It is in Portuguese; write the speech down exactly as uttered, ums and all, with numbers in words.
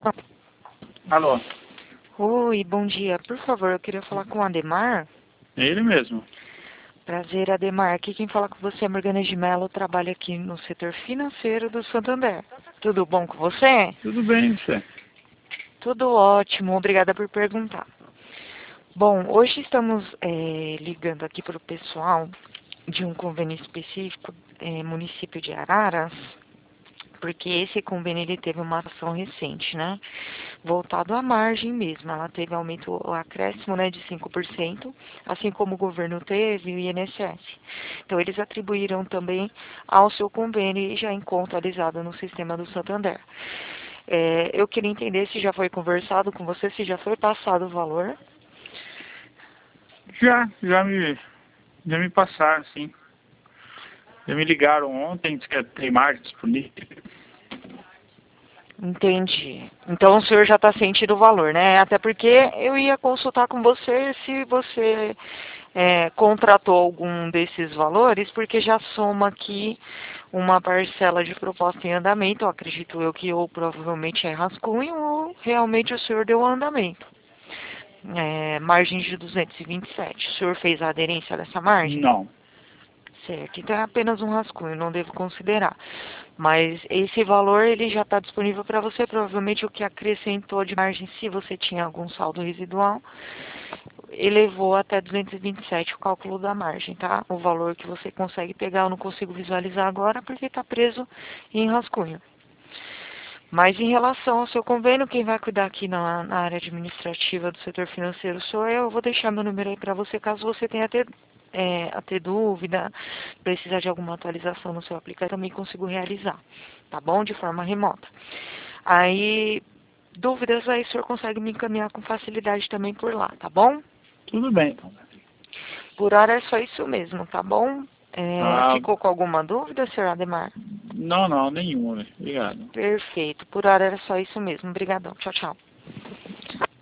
Alô, Oi, bom dia. Por favor, eu queria falar com o Ademar. é ele mesmo. Prazer, Ademar. Aqui quem fala com você é Morgana de Mello, trabalho aqui no setor financeiro do Santander. Tudo bom com você? Tudo bem, você? Tudo ótimo, obrigada por perguntar. Bom, hoje estamos é, ligando aqui para o pessoal de um convênio específico, é, município de Araras, porque esse convênio ele teve uma ação recente, né? Voltado à margem mesmo. Ela teve aumento, o acréscimo, né, de cinco por cento, assim como o governo teve e o I N S S. Então, eles atribuíram também ao seu convênio e já encontra atualizado no sistema do Santander. É, eu queria entender se já foi conversado com você, se já foi passado o valor. Já, já me, já me passaram, sim. Já me ligaram ontem, disse que tem margem disponível. Entendi. Então o senhor já está sentindo o valor, né? Até porque eu ia consultar com você se você é, contratou algum desses valores, porque já soma aqui uma parcela de proposta em andamento. Eu acredito eu que ou provavelmente é rascunho ou realmente o senhor deu andamento. É, margem de duzentos e vinte e sete. O senhor fez a aderência dessa margem? Não. Certo, então é apenas um rascunho, não devo considerar. Mas esse valor ele já está disponível para você, provavelmente o que acrescentou de margem, se você tinha algum saldo residual, elevou até duzentos e vinte e sete o cálculo da margem, tá? O valor que você consegue pegar eu não consigo visualizar agora porque está preso em rascunho. Mas em relação ao seu convênio, quem vai cuidar aqui na, na área administrativa do setor financeiro sou eu. Eu vou deixar meu número aí para você, caso você tenha ter, é, a ter dúvida, precisar de alguma atualização no seu aplicativo, também consigo realizar, tá bom? De forma remota. Aí, dúvidas aí o senhor consegue me encaminhar com facilidade também por lá, tá bom? Tudo bem, então. Por hora é só isso mesmo, tá bom? É, Ah, ficou com alguma dúvida, senhor Ademar? não, não, nenhuma, né? Obrigado. Perfeito. Por hora era só isso mesmo. Obrigadão. Tchau, tchau.